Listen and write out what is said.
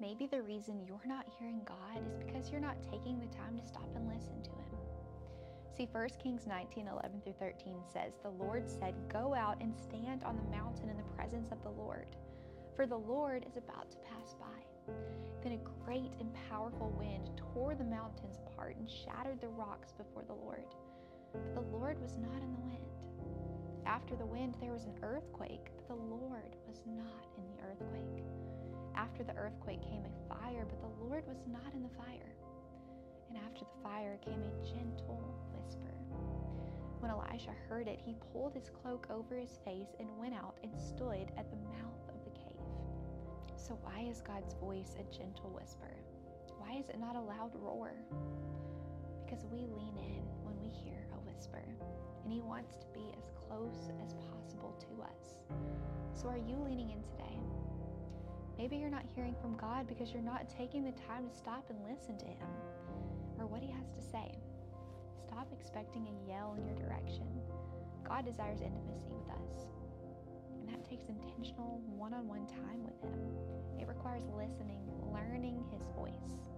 Maybe the reason you're not hearing God is because you're not taking the time to stop and listen to him. See, 1 Kings 19:11-13 says, "The Lord said, 'Go out and stand on the mountain in the presence of the Lord, for the Lord is about to pass by.' Then a great and powerful wind tore the mountains apart and shattered the rocks before the Lord. But the Lord was not in the wind. After the wind, there was an earthquake, but the Lord was not in the earthquake. After the earthquake came a fire, but the Lord was not in the fire. And after the fire came a gentle whisper." When Elisha heard it, he pulled his cloak over his face and went out and stood at the mouth of the cave. So why is God's voice a gentle whisper? Why is it not a loud roar? Because we lean in when we hear a whisper, and he wants to be as close as possible to us. So are you leaning in today? Maybe you're not hearing from God because you're not taking the time to stop and listen to him or what he has to say. Stop expecting a yell in your direction. God desires intimacy with us, and that takes intentional one-on-one time with him. It requires listening, learning his voice.